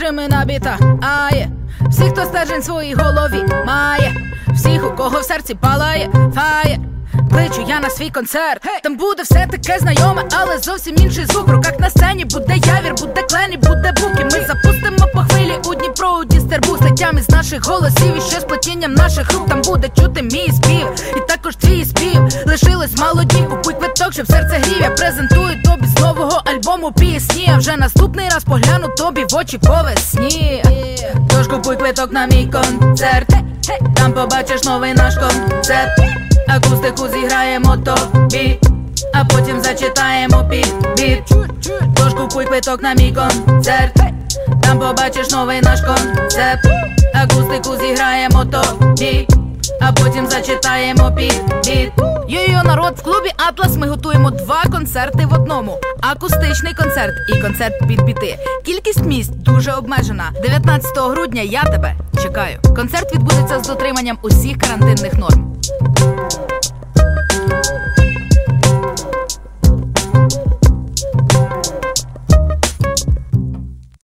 грошима набита, всі, хто стержень в своїй голові має, всіх, у кого в серці палає фаєр. Кличу я на свій концерт, там буде все таке знайоме, але зовсім інший звук. В руках на сцені буде явір, буде клен, буде буки. Ми запустимо по хвилі у Дніпро, у Дістербу. Злетям із наших голосів і ще сплетінням наших рук. Там буде чути мій спів, і також твій спів. Лишилось мало днів, купуй квиток, щоб серце грів. Я презентую тобі з нового альбому пісні, а вже наступний раз погляну тобі в очі по весні. Тож купуй квиток на мій концерт, там побачиш новий наш концепт. Акустику зіграємо тобі, а потім зачитаємо підбір. Тож купуй квиток на мій концерт, там побачиш новий наш концепт. Акустику зіграємо тобі, а потім зачитаємо підбір. Йо-йо, народ, в клубі Атлас ми готуємо 2 концерти в одному. Акустичний концерт і концерт під біти. Кількість місць дуже обмежена. 19 грудня я тебе чекаю. Концерт відбудеться з дотриманням усіх карантинних норм.